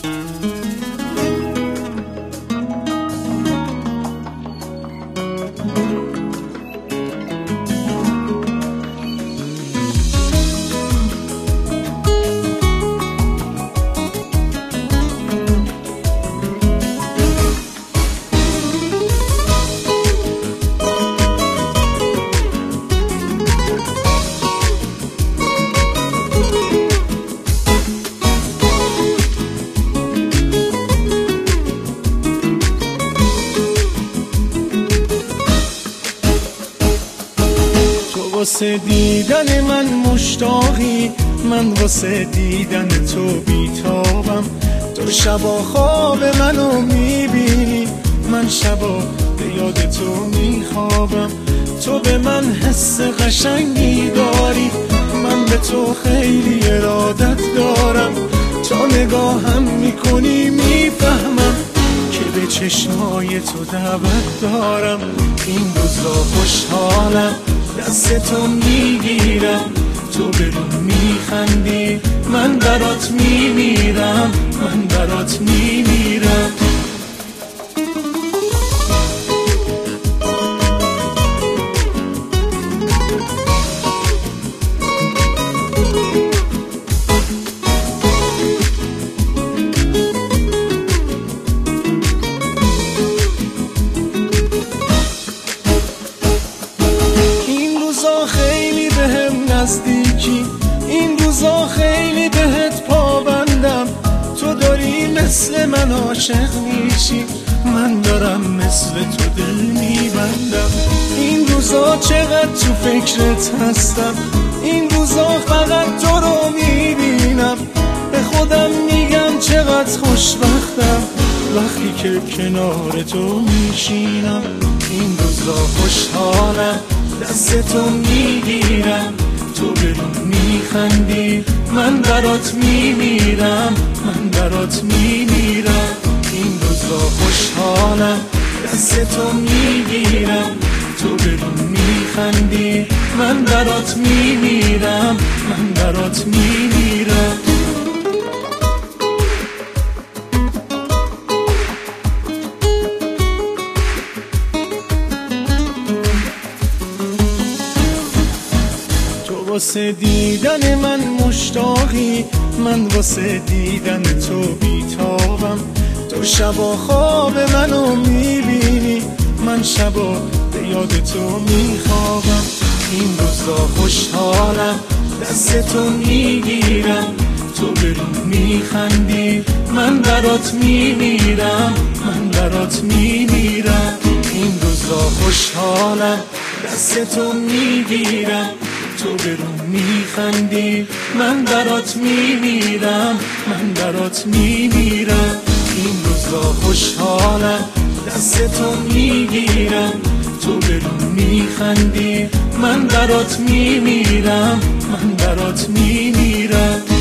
واسه دیدن من مشتاقی، من واسه دیدن تو بیتابم. تو شبا خواب منو میبینی، من شبا به یاد تو میخوابم. تو به من حس قشنگی داری، من به تو خیلی ارادت دارم. تا نگاهم میکنی میفهمم که به چشمای تو دعوت دارم. این روزا خوشحالم، دست تو میگیرم، تو به رو میخندی، من برات میمیرم، من برات میمیرم. خیلی بهم نزدیکی، این روزا خیلی بهت پابندم. تو داری مثل من عاشق میشی، من دارم مثل تو دل میبندم. این روزا چقدر تو فکرت هستم، این روزا فقط تو رو میبینم. به خودم میگم چقدر خوشبختم وقتی که کنار تو میشینم. این روزا خوشحالم، دست تو میگیرم، تو به رو میخندی، من برات میمیرم، من برات میمیرم. این روزا خوشحالم، دست تو میگیرم، تو به رو میخندی، من برات میمیرم، من برات میمیرم. واسه دیدن من مشتاقی، من واسه دیدن تو بیتابم. تو شبا خواب منو میبینی، من شبا به یاد تو میخوابم. این روزا خوشحالم، دست تو میگیرم، تو به رو میخندی، من برات میمیرم، من برات میمیرم. این روزا خوشحالم، دست تو میگیرم، تو به رو میخندی، من برات میمیرم، من برات میمیرم. این روزا خوشحالم، دست تو میگیرم، تو به رو میخندی، من برات میمیرم، من برات میمیرم.